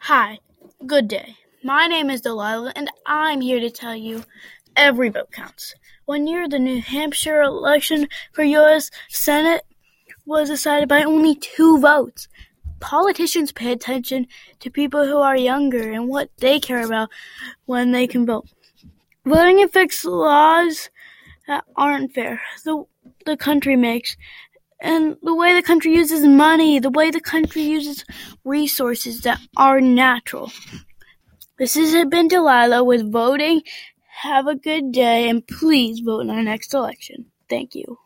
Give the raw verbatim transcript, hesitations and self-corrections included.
Hi, good day. My name is Delilah, and I'm here to tell you every vote counts. One year, the New Hampshire election for U S Senate was decided by only two votes. Politicians pay attention to people who are younger and what they care about when they can vote. Voting affects laws that aren't fair, the, the country makes, and the way the country uses money, the way the country uses resources that are natural. This has been Delilah with voting. Have a good day, and please vote in our next election. Thank you.